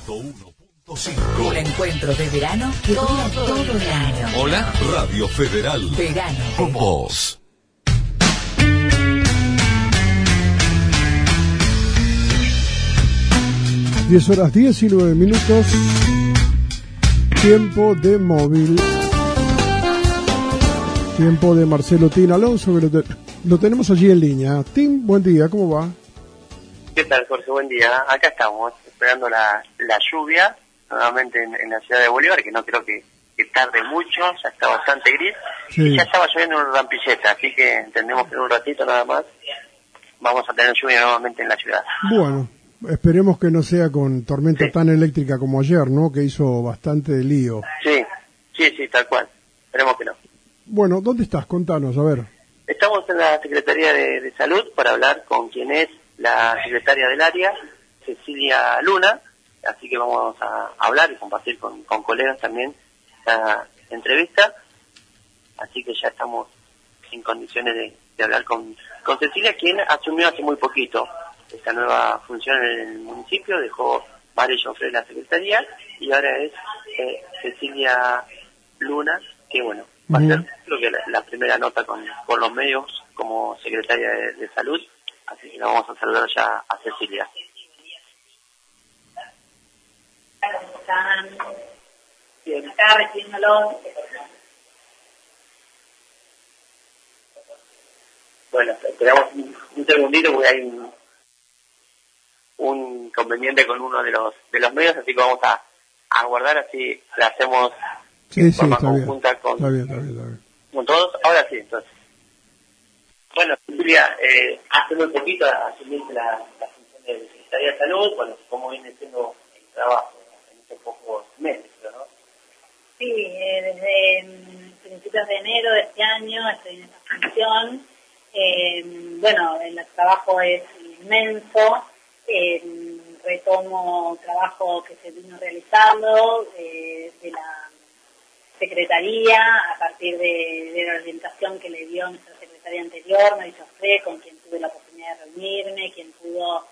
101.5. Un encuentro de verano que dura todo el año. Hola, Radio Federal. Verano Con vos. Diez horas 19 minutos. Tiempo de móvil. Tiempo de Marcelo Tin Alonso, que lo tenemos allí en línea. Tim, buen día, ¿cómo va? ¿Qué tal, Jorge? Buen día. Acá estamos, esperando la lluvia, nuevamente en la ciudad de Bolívar, que no creo que tarde mucho, ya está bastante gris. Sí. Y ya estaba lloviendo una rampilleta, así que entendemos que en un ratito nada más vamos a tener lluvia nuevamente en la ciudad. Bueno, esperemos que no sea con tormenta tan eléctrica como ayer, ¿no? Que hizo bastante lío. Sí, tal cual. Esperemos que no. Bueno, ¿dónde estás? Contanos, a ver. Estamos en la Secretaría de Salud para hablar con quien es la secretaria del área, Cecilia Luna, así que vamos a hablar y compartir con colegas también esta entrevista, así que ya estamos en condiciones de hablar con Cecilia, quien asumió hace muy poquito esta nueva función en el municipio, dejó Mario Joffre la secretaría y ahora es Cecilia Luna, que bueno, va a ser creo que la primera nota con los medios como secretaria de salud. Así que vamos a saludar ya a Cecilia. ¿Cómo están? Bien. Acá recibiéndolos. Bueno, esperamos un segundito porque hay un inconveniente con uno de los medios, así que vamos a aguardar, así la hacemos en forma conjunta con todos. Ahora sí, entonces. Bueno, Cecilia, hace muy poquito asumiste la función de Secretaría de Salud, bueno, ¿cómo viene siendo el trabajo en estos pocos meses, ¿no? Sí, desde principios de enero de este año estoy en esta función. Bueno, el trabajo es inmenso, retomo trabajo que se vino realizando de la Secretaría a partir de la orientación que le dio nuestra secretaria anterior, María Joffre, con quien tuve la oportunidad de reunirme, quien pudo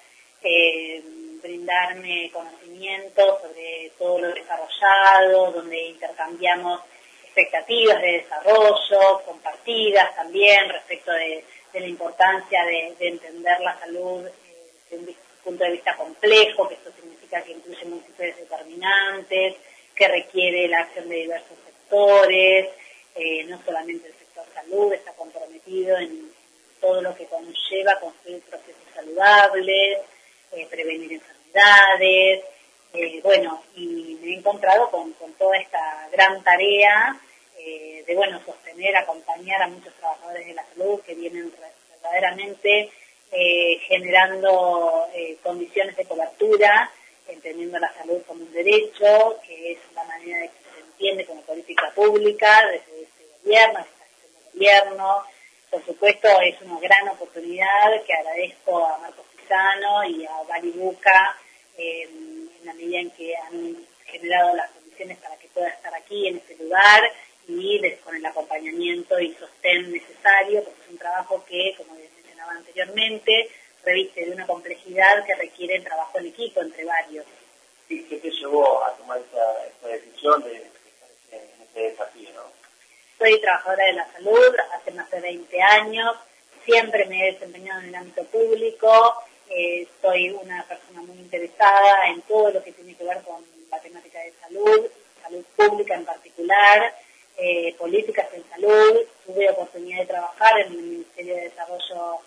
brindarme conocimiento sobre todo lo desarrollado, donde intercambiamos expectativas de desarrollo, compartidas también respecto de la importancia de entender la salud desde un punto de vista complejo, que esto significa que incluye múltiples determinantes, que requiere la acción de diversos sectores, no solamente el sector salud está comprometido en todo lo que conlleva construir procesos saludables, prevenir enfermedades, bueno, y me he encontrado con toda esta gran tarea de, bueno, sostener, acompañar a muchos trabajadores de la salud que vienen verdaderamente generando condiciones de cobertura, entendiendo la salud como un derecho, que es la manera de que se entiende como política pública desde este gobierno, desde este gobierno. Por supuesto, es una gran oportunidad que agradezco a Marcos Pisano y a Vali Buca en la medida en que han generado las condiciones para que pueda estar aquí en este lugar y con el acompañamiento y sostén necesario, porque es un trabajo que, como les mencionaba anteriormente, reviste de una complejidad que requiere el trabajo en equipo entre varios. ¿Y qué te llevó a tomar esta decisión de estar en este desafío, no? Soy trabajadora de la salud hace más de 20 años, siempre me he desempeñado en el ámbito público, soy una persona muy interesada en todo lo que tiene que ver con la temática de salud pública en particular, políticas en salud. Tuve oportunidad de trabajar en el Ministerio de Desarrollo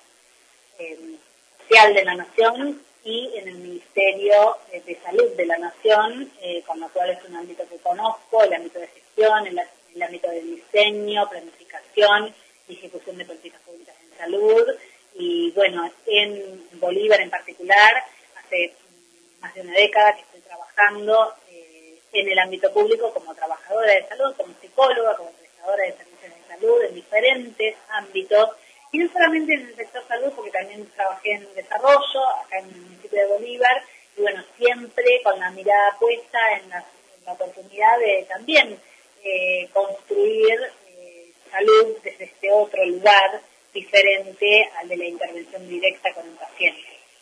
Social de la Nación y en el Ministerio de Salud de la Nación, con lo cual es un ámbito que conozco, el ámbito de gestión, el ámbito de diseño, planificación y ejecución de políticas públicas en salud. Y bueno, en Bolívar en particular, hace más de una década que estoy trabajando en el ámbito público como trabajadora de salud, como psicóloga, como prestadora de servicios de salud en diferentes ámbitos, y no solamente en el sector salud, porque también trabajé en desarrollo, acá en el municipio de Bolívar, y bueno, siempre con la mirada puesta en la oportunidad de también construir salud desde este otro lugar diferente al de la intervención directa con un paciente.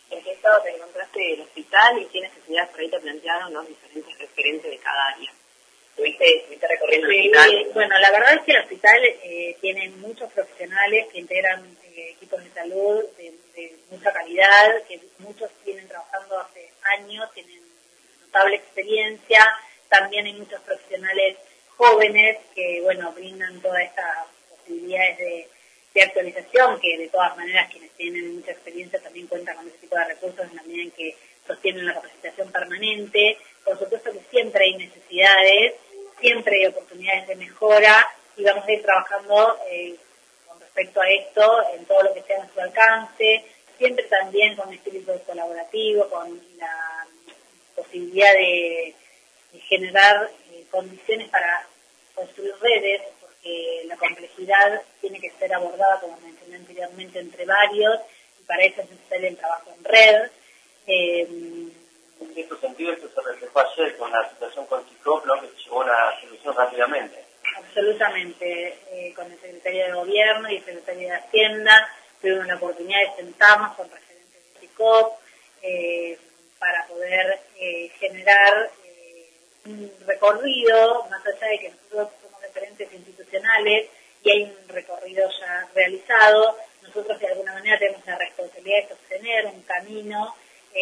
¿En qué estado te encontraste el hospital y qué necesidades por ahí te plantearon los diferentes referentes de cada área? ¿Estuviste recorriendo el hospital? Bueno, la verdad es que el hospital tiene muchos profesionales que integran equipos de salud de mucha calidad, que muchos vienen trabajando hace años, tienen notable experiencia. También hay muchos profesionales jóvenes que, bueno, brindan todas estas posibilidades de actualización, que de todas maneras quienes tienen mucha experiencia también cuentan con ese tipo de recursos en la medida en que sostienen la capacitación permanente. Por supuesto que siempre hay necesidades, siempre hay oportunidades de mejora y vamos a ir trabajando con respecto a esto en todo lo que sea a nuestro alcance, siempre también con espíritu colaborativo, con la posibilidad de generar condiciones para construir redes, porque la complejidad tiene que ser abordada, como mencioné anteriormente, entre varios, y para eso es necesario el trabajo en red. En este sentido, esto se reflejó ayer con la situación con Ciclop, ¿no?, que se llevó a una solución rápidamente. Absolutamente. Con el secretario de Gobierno y el secretario de Hacienda tuvimos la oportunidad de sentarnos con referentes de CICOP para poder generar un recorrido, más allá de que nosotros somos referentes institucionales y hay un recorrido ya realizado, nosotros de alguna manera tenemos la responsabilidad de sostener un camino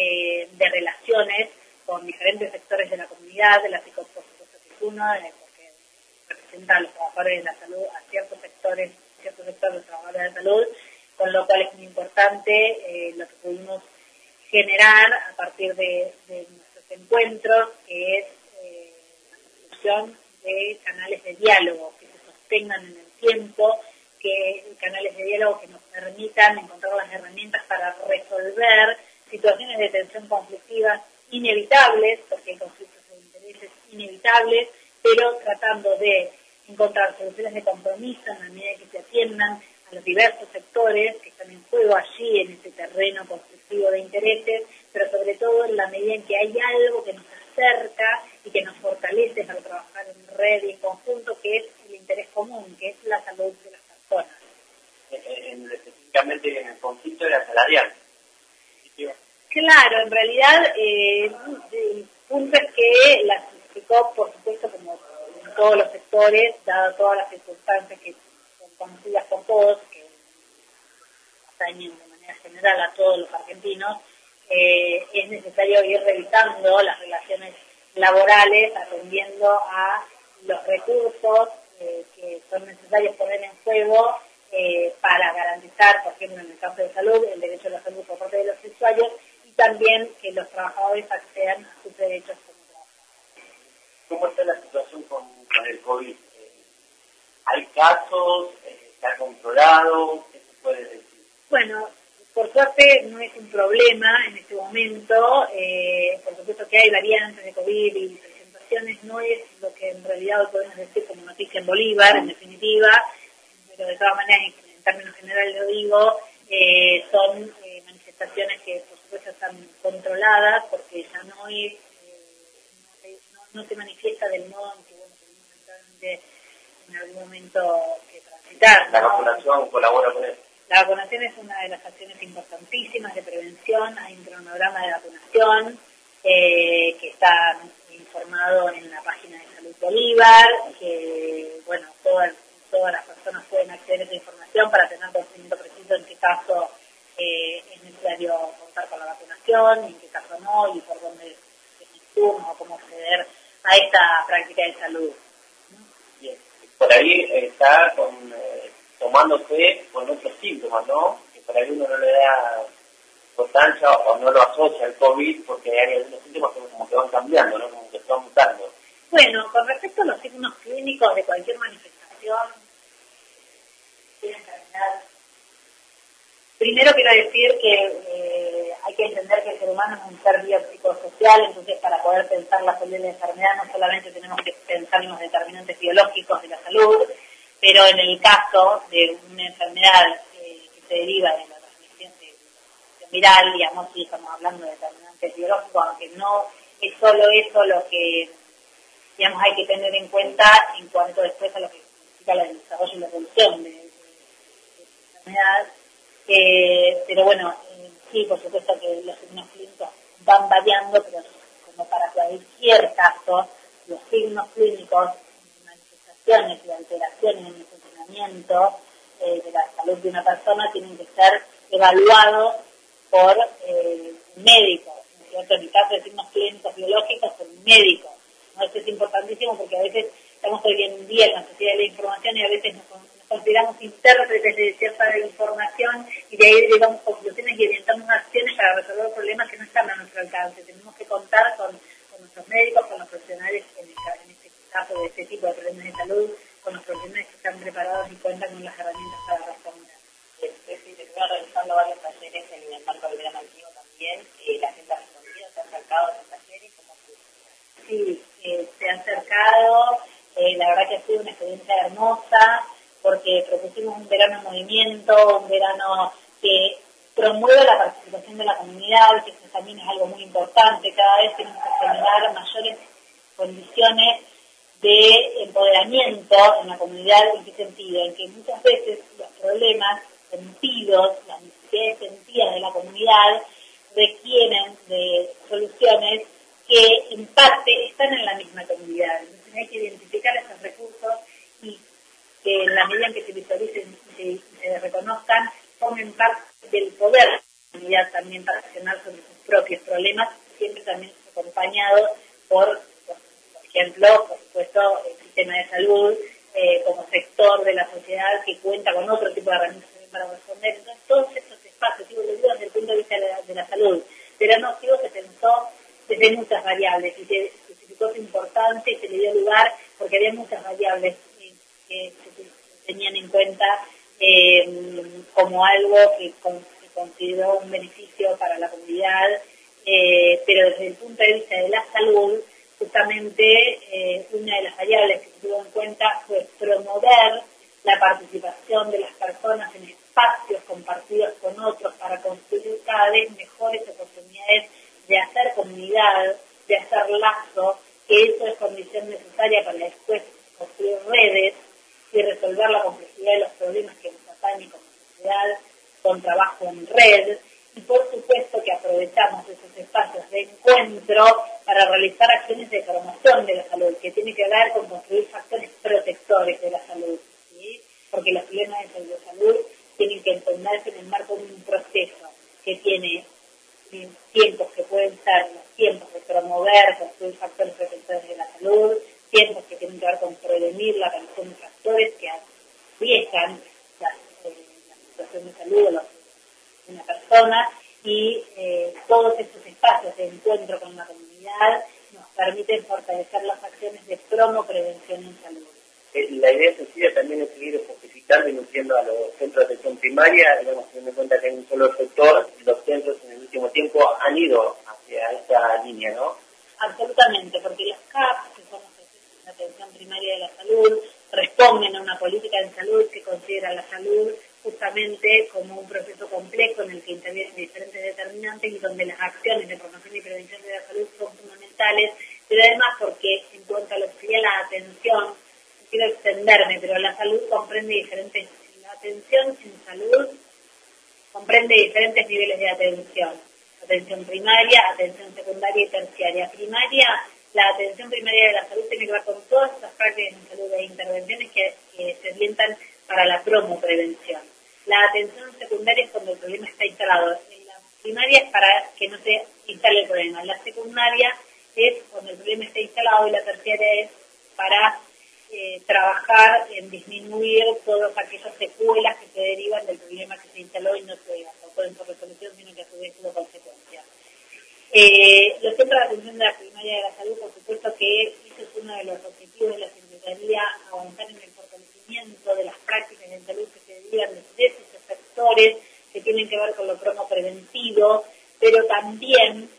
de relaciones con diferentes sectores de la comunidad. De la CICOP, por supuesto que es uno, porque representa a los trabajadores de la salud, a ciertos sectores de los trabajadores de la salud, con lo cual es muy importante lo que pudimos generar a partir de nuestros encuentros, que es la construcción de canales de diálogo que se sostengan en el tiempo, que canales de diálogo que nos permitan encontrar las herramientas para resolver situaciones de tensión conflictiva inevitables, porque hay conflictos de intereses inevitables, pero tratando de encontrar soluciones de compromiso en la medida que se atiendan a los diversos sectores que están en juego allí en ese terreno conflictivo de intereses, pero sobre todo en la medida en que hay algo que nos acerca y que nos fortalece para trabajar en red y en conjunto, que es el interés común, que es la salud de las personas. Específicamente en el conflicto era salarial. Claro, en realidad el punto es que la CICOP, por supuesto, como en todos los sectores, dado todas las circunstancias que son conocidas por todos, que atañen de manera general a todos los argentinos, es necesario ir revisando las relaciones laborales, atendiendo a los recursos que son necesarios poner en juego para garantizar, por ejemplo, en el campo de salud, el derecho a la salud por parte de los usuarios, y también que los trabajadores accedan a sus derechos como trabajadores. ¿Cómo está la situación con el COVID? ¿Hay casos? ¿Está controlado? ¿Qué se puede decir? Bueno, por suerte no es un problema en este momento. Por supuesto que hay variantes de COVID y presentaciones, no es lo que en realidad hoy podemos decir como noticia en Bolívar, en definitiva, pero de todas maneras, en términos generales lo digo, son manifestaciones que por supuesto están controladas, porque ya no es, no se manifiesta del modo en que seguramente en algún momento que transitar. ¿La vacunación colabora con eso? La vacunación es una de las acciones importantísimas de prevención. Hay un cronograma de vacunación que está informado en la página de Salud Bolívar, que bueno, todas las personas pueden acceder a esa información para tener conocimiento preciso en qué caso es necesario contar con la vacunación, en qué caso no, y por dónde es el turno, o cómo acceder a esta práctica de salud. Bien. Por ahí está tomándose con otros síntomas, ¿no? Que por ahí uno no le da importancia o no lo asocia al COVID, porque hay algunos síntomas que como que van cambiando, ¿no? Como que se van mutando. Bueno, con respecto a los signos clínicos de cualquier manifestación, primero quiero decir que hay que entender que el ser humano es un ser biopsicosocial, entonces para poder pensar la salud de la enfermedad no solamente tenemos que pensar en los determinantes biológicos de la salud, pero en el caso de una enfermedad que se deriva de la transmisión viral, digamos, si estamos hablando de determinantes biológicos, aunque no es solo eso lo que, digamos, hay que tener en cuenta en cuanto después a lo que significa el desarrollo y la evolución de la enfermedad. Pero bueno, Sí, por supuesto que los signos clínicos van variando, pero como para cualquier caso, los signos clínicos, manifestaciones y alteraciones en el funcionamiento de la salud de una persona tienen que ser evaluados por un médico, ¿no es cierto? En el caso de signos clínicos biológicos, por un médico. ¿No? Esto es importantísimo porque a veces estamos hoy en día en la sociedad de la información y a veces nos consideramos intérpretes de cierta información y de ahí derivamos conclusiones y orientamos acciones para resolver problemas que no están a nuestro alcance. Tenemos que contar con nuestros médicos, con los profesionales, en este caso de este tipo de problemas de salud, con los profesionales que están preparados y cuentan con las herramientas para responder. Sí, se estuvieron realizando varios talleres en el marco del verano activo también, la gente ha respondido, se ha acercado a los talleres, ¿cómo fue? Sí, se han acercado, la verdad que ha sido una experiencia hermosa, porque propusimos un verano en movimiento, un verano que promueva la participación de la comunidad, que eso también es algo muy importante. Cada vez tenemos que generar mayores condiciones de empoderamiento en la comunidad. ¿En qué sentido? En que muchas veces los problemas sentidos, las necesidades sentidas de la comunidad requieren de soluciones que en parte están en la misma comunidad. Entonces hay que identificar esos recursos y que en la medida en que se visualicen y se reconozcan, formen parte del poder de la comunidad también para accionar sobre sus propios problemas, siempre también acompañado por ejemplo, por supuesto, el sistema de salud como sector de la sociedad que cuenta con otro tipo de herramientas para responder. Entonces, todos estos espacios, digo, lo digo desde el punto de vista de la salud, verano activo se pensó desde muchas variables y se especificó su importancia y se le dio lugar porque había muchas variables que se tenían en cuenta como algo que se consideró un beneficio para la comunidad, pero desde el punto de vista de la salud, justamente una de las variables que se tuvo en cuenta fue promover la participación de las personas en espacios compartidos con otros para construir cada vez mejores oportunidades de hacer comunidad, de hacer lazo, que eso es condición necesaria para después construir redes y resolver la complejidad de los problemas que nos atañen como sociedad con trabajo en red. Y por supuesto que aprovechamos esos espacios de encuentro para realizar acciones de promoción de la salud, que tiene que ver con construir factores protectores de la salud, ¿sí? Porque los problemas de salud tienen que entenderse en el marco de un proceso que tiene tiempos que pueden ser los tiempos de promover, construir factores protectores de la salud, tiempos que tienen que ver con prevenir la aparición de factores que arriesgan la situación de salud de una persona y todos estos espacios de encuentro con la comunidad nos permiten fortalecer las acciones de prevención en salud. La idea sencilla también es seguir justificando y nutriendo a los centros de atención primaria, digamos, teniendo en cuenta que hay un solo sector, los centros en el último tiempo han ido hacia esa línea, ¿no? Absolutamente, porque los CAP, que son los centros de atención primaria de la salud, responden a una política de salud que considera la salud justamente como un proceso complejo en el que intervienen diferentes determinantes y donde las acciones de promoción y prevención de la salud son fundamentales, pero además porque en cuanto a lo que sería la atención, quiero extenderme, pero la salud la atención en salud comprende diferentes niveles de atención primaria, atención secundaria y terciaria. La atención primaria de la salud tiene que ver con todas esas prácticas en salud e intervenciones que se orientan para la prevención. La atención secundaria es cuando el problema está instalado. La primaria es para que no se instale el problema. La secundaria es cuando el problema está instalado y la terciaria es para trabajar en disminuir todas aquellas secuelas que se derivan del problema que se instaló y no pueden ser resolución, sino que a su vez tuvo consecuencias. Los centros de atención de la primaria de la salud, por supuesto que eso es uno de los objetivos de la Secretaría, avanzar en el fortalecimiento de las prácticas en salud que se derivan de esos sectores que tienen que ver con lo preventivo, pero también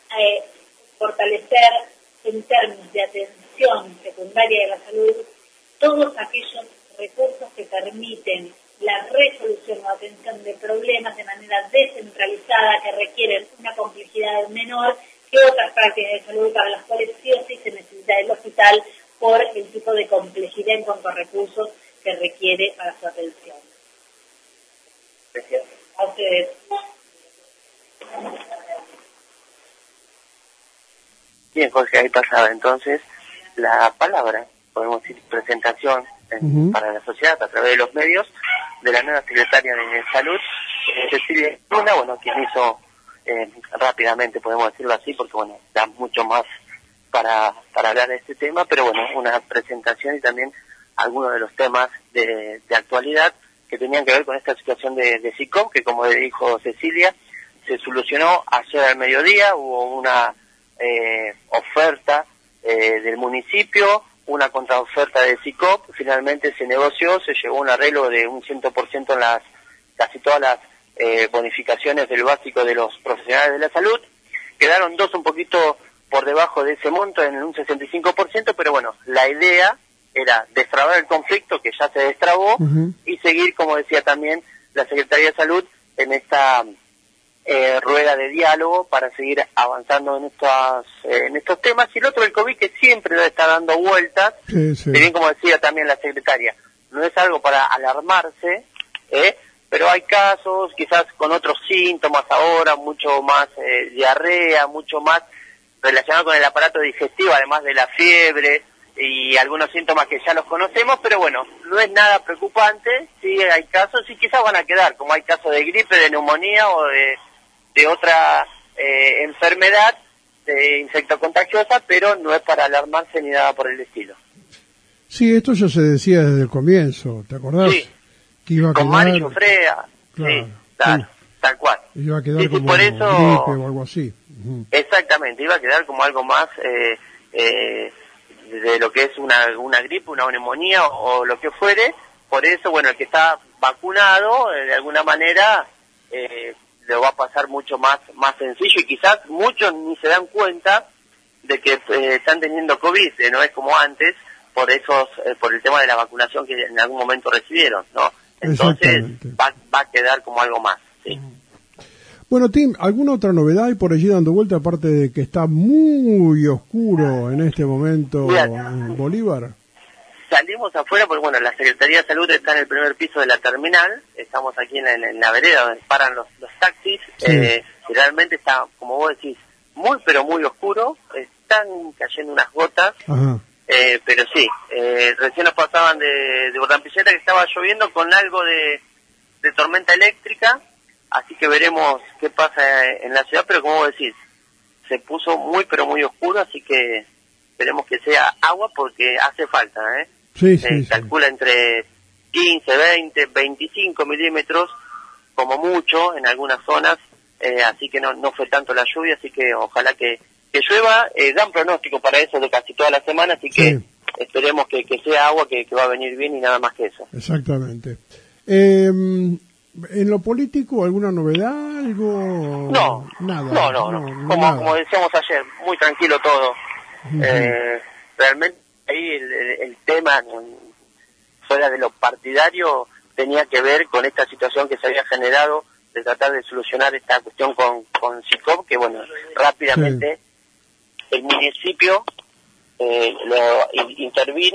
fortalecer en términos de atención secundaria de la salud todos aquellos recursos que permiten la resolución o atención de problemas de manera descentralizada que requieren una complejidad menor que otras prácticas de salud para las cuales sí o sí se necesita el hospital por el tipo de complejidad en cuanto a recursos que requiere para su atención. Gracias. A ustedes. Bien, Jorge, ahí pasaba entonces la palabra, podemos decir, presentación para la sociedad a través de los medios de la nueva secretaria de Salud, Cecilia Luna, bueno, quien hizo rápidamente, podemos decirlo así, porque bueno, da mucho más para hablar de este tema, pero bueno, una presentación y también algunos de los temas de actualidad que tenían que ver con esta situación de SICOP, que como dijo Cecilia, se solucionó ayer al mediodía, hubo una oferta del municipio, una contraoferta de SICOP, finalmente se negoció, se llegó a un arreglo de un 100% en casi todas las bonificaciones del básico de los profesionales de la salud. Quedaron dos un poquito por debajo de ese monto, en un 65%, pero bueno, la idea era destrabar el conflicto que ya se destrabó y seguir, como decía también la Secretaría de Salud, en esta rueda de diálogo para seguir avanzando en estos temas. Y el otro, el COVID, que siempre debe estar dando vueltas, bien como decía también la secretaria, no es algo para alarmarse, pero hay casos quizás con otros síntomas ahora, mucho más diarrea, mucho más relacionado con el aparato digestivo, además de la fiebre y algunos síntomas que ya los conocemos, pero bueno, no es nada preocupante. Sí hay casos y quizás van a quedar, como hay casos de gripe, de neumonía o de otra enfermedad infectocontagiosa, pero no es para alarmarse ni nada por el estilo. Sí, esto ya se decía desde el comienzo, ¿te acordás? Sí, que iba a con quedar... Mario Frea, claro, sí, tal cual. Iba a quedar como por eso, gripe o algo así. Exactamente, iba a quedar como algo más de lo que es una gripe, una neumonía o lo que fuere. Por eso, bueno, el que está vacunado, de alguna manera, lo va a pasar mucho más sencillo, y quizás muchos ni se dan cuenta de que están teniendo COVID, no es como antes, por el tema de la vacunación que en algún momento recibieron, ¿no? Entonces va a quedar como algo más, sí. Bueno, Tim, ¿alguna otra novedad hay por allí dando vuelta, aparte de que está muy oscuro en este momento en Bolívar? Salimos afuera porque, bueno, la Secretaría de Salud está en el primer piso de la terminal, estamos aquí en la vereda donde paran los taxis, y realmente está, como vos decís, muy pero muy oscuro, están cayendo unas gotas, pero sí, recién nos pasaban de Bordampilleta que estaba lloviendo con algo de tormenta eléctrica, así que veremos qué pasa en la ciudad, pero como vos decís, se puso muy pero muy oscuro, así que esperemos que sea agua porque hace falta, calcula entre 15, 20, 25 milímetros como mucho en algunas zonas, así que no fue tanto la lluvia, así que ojalá que llueva. Dan pronóstico para eso de casi toda la semana, así que esperemos que sea agua que va a venir bien y nada más que eso. Exactamente. ¿En lo político alguna novedad? ¿Algo? No, nada. No. Como decíamos ayer, muy tranquilo todo. Realmente ahí el tema, fuera de lo partidario, tenía que ver con esta situación que se había generado de tratar de solucionar esta cuestión con SICOP, que bueno, rápidamente el municipio lo intervino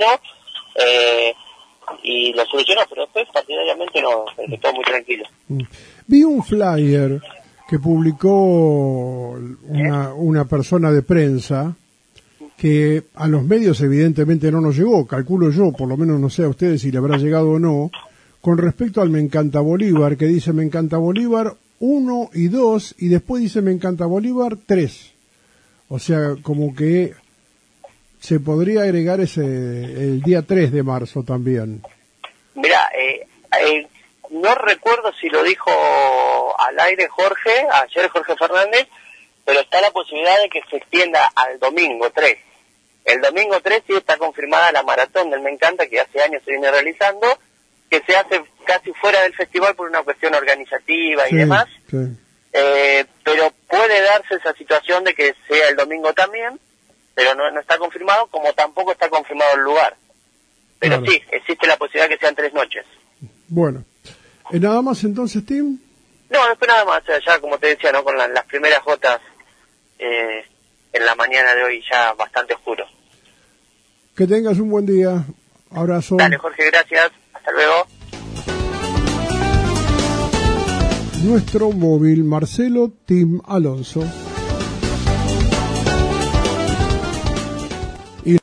y lo solucionó, pero después partidariamente no, todo muy tranquilo. Vi un flyer que publicó una persona de prensa que a los medios evidentemente no nos llegó, calculo yo, por lo menos no sé a ustedes si le habrá llegado o no, con respecto al Me Encanta Bolívar, que dice Me Encanta Bolívar 1 y 2, y después dice Me Encanta Bolívar 3. O sea, como que se podría agregar el día 3 de marzo también. Mira, no recuerdo si lo dijo al aire ayer Jorge Fernández, pero está la posibilidad de que se extienda al domingo 3. El domingo 3 sí está confirmada la maratón del Me Encanta, que hace años se viene realizando, que se hace casi fuera del festival por una cuestión organizativa y demás, pero puede darse esa situación de que sea el domingo también, pero no está confirmado, como tampoco está confirmado el lugar. Pero sí, existe la posibilidad que sean 3 noches. Bueno, ¿nada más entonces, Tim? No, después nada más, ya como te decía, ¿no? Con las primeras gotas en la mañana de hoy ya bastante oscuro. Que tengas un buen día. Abrazo. Dale, Jorge, gracias. Hasta luego. nuestro móvil Marcelo Tim Alonso.